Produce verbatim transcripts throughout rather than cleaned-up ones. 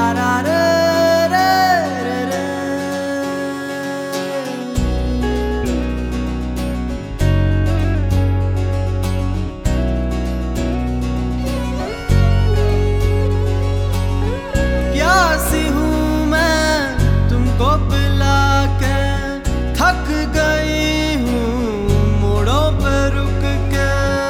रा रे रे रे रे। प्यासी हूँ मैं तुमको पिला के, थक गई हूँ मोड़ों पे रुक के।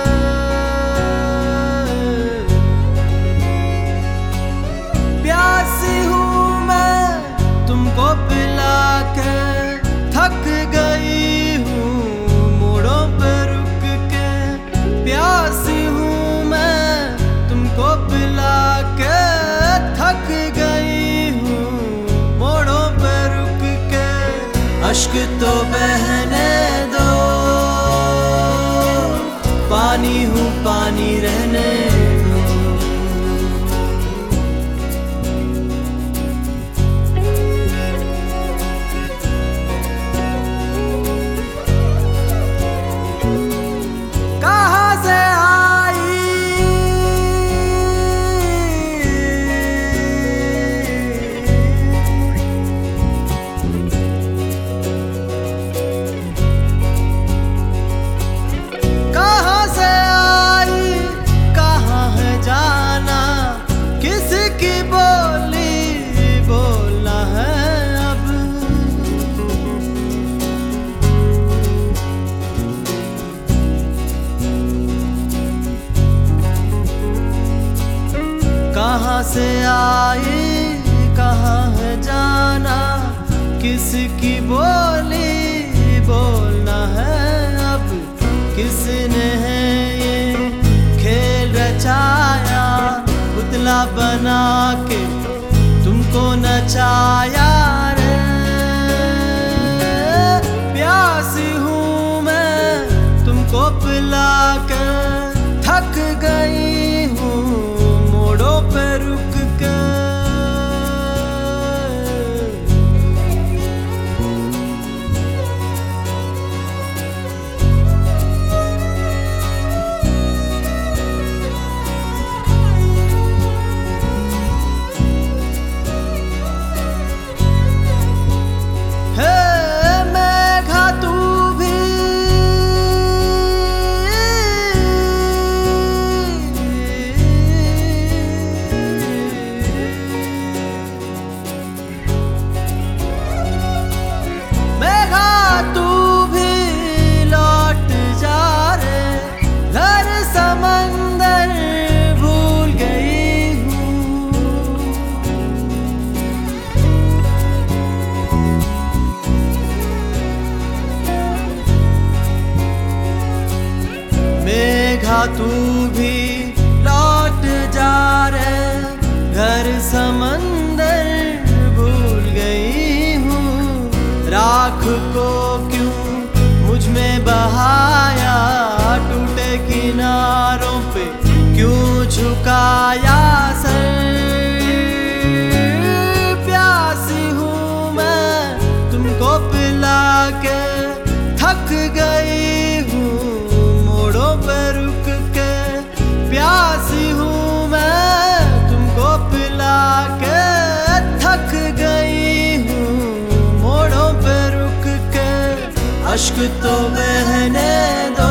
प्यासी हूँ मैं तुमको पिला के, थक गई हूँ मोड़ों पे रुक के। प्यासी हूँ मैं तुमको पिला के, थक गई हूँ मोड़ों पे रुक के। अश्क तो बहने दो, पानी हूँ पानी रहने दो। कहाँ से आई कहाँ से आई, कहाँ है जाना, किसकी बोली बोलना है अब। कहाँ से आई, कहाँ है जाना, किसकी बोली बोलना है अब। किसने है ये खेल रचाया, पुतला बना के तुमको नचाया रे। प्यासी हूँ मैं तुमको पिला के, थक गई हूँ मोड़ों पे रुक के। तू भी लौट जा रे, घर समंदर भूल गई हूँ। राख को क्यों मुझ में बहाया, टूटे किनारों पे क्यों झुकाया सर। प्यासी हूँ मैं तुमको पिला के, थक गई हूँ मोड़ों पे रुक के। प्यासी हूँ मैं तुमको पिला के, थक गई हूँ मोड़ों पे रुक के। अश्क तो बहने दो,